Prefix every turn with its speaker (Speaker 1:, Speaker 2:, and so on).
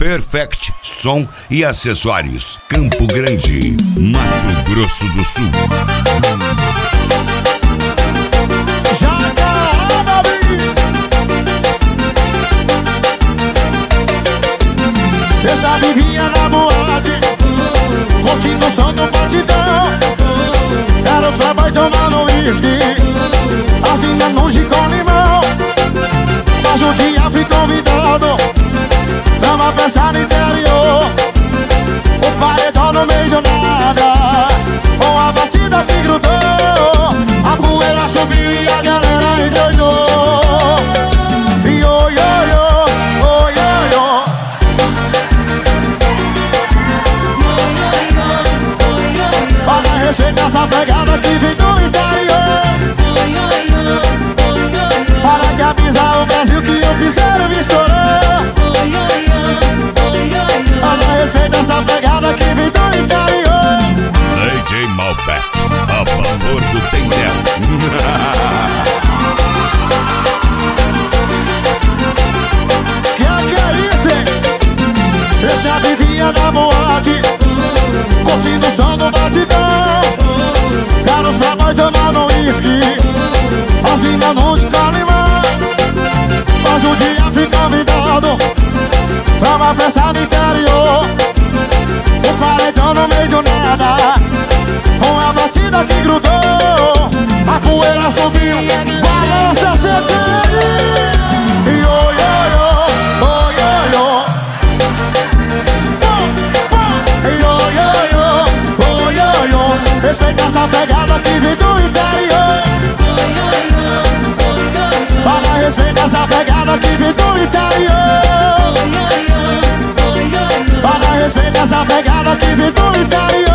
Speaker 1: Perfect Som e Acessórios, Campo Grande, Mato Grosso do Sul.
Speaker 2: Essa vivia na boate, curtindo o som do batidão. Era os playboy tomando whisky, as meninas de com limão. Mas um dia fui convidado pra uma festa no interior. O paredão no meio do nada, com a batida que grudou. A poeira subiu e a galera endoidou. Yo, yo, yo, oh, yo, yo. Para respeitar essa pegada que vem do interior. Para que avisar o Brasil que o piseiro me estourou. Para respeitar essa pegada que vem do interior.
Speaker 1: DJ Malbec, a favor do Tendel.
Speaker 2: Que é isso, hein? Eu já vivia na boate, curtindo o som do batidão. Caras pra nós tomando whisky, as minas não escolhem limão. Mas um dia fui convidado pra uma festa no interior. O paredão no meio do nada, com a batida que grudou. A poeira subiu, balança CTN. Yo, yo, yo, oh, yo, yo. Yo, yo, yo, oh, yo, yo. Respeita essa pegada que vem do interior. Para respeitar essa pegada que vem do interior. Para respeitar essa pegada que vem do interior.